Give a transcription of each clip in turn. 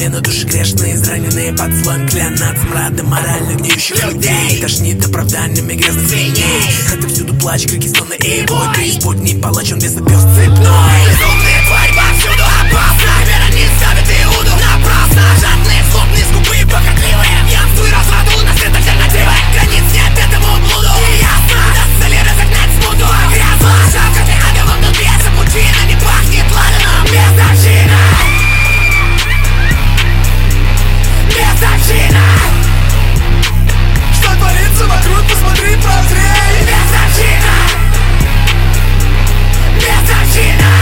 себе на душе грешные, израненные под слоем клянат смрада морально гниющих людей. Тошнит оправданиями грязных свиней. Отовсюду плач, крики, стоны и бой. Преисподний палач, он бесопёс цепной. Безумные твари повсюду опасна. Вера не ставит Иуду напрасно. Жадные, злобные, скупые, похотливые. Пьянству и разврату у нас нет альтернативы. Границ нет этому блуду. Ясно, дастся ли разогнать смуту? Грязно, шапками агавом тут бьется пучина. Не пахнет ладаном, бездачина. Бездачина. Что творится вокруг, посмотри, прозрей. Бездачина. Бездачина.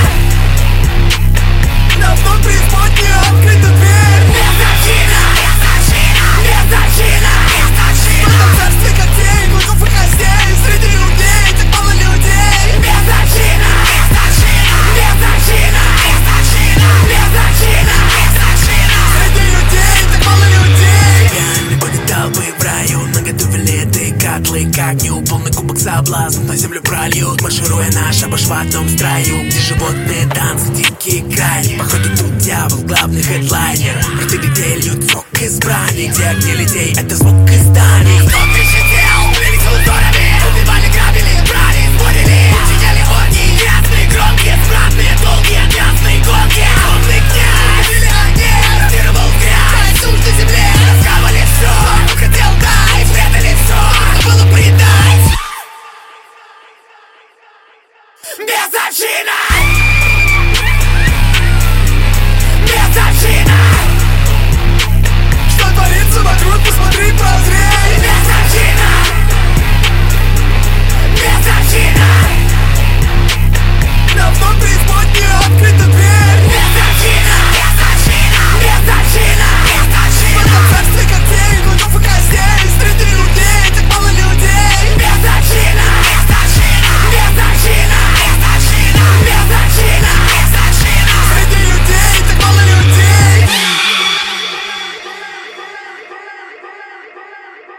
Давно преисподняя открыта дверь. Бездачина. Бездачина. Бездачина. Бездачина. В этом царстве котей, клыков и костей. Среди людей так мало людей. Бездачина. Бездачина. Бездачина. Бездачина. Бездачина. Бездачина. Среди людей так мало людей. Реально были толпы в раю, наготове леты котлы, как огню, полный кубок соблазнов на землю прольют, маршируя на шабаш в одном строю, где животные танцы, дикий край. Походу тут дьявол, главный хедлайнер. Рты людей льют сок из брани, где огни людей, это звук из зданий.